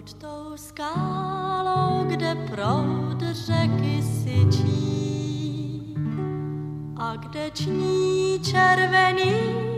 Pod tou skálou, kde proud řeky syčí a kde ční červený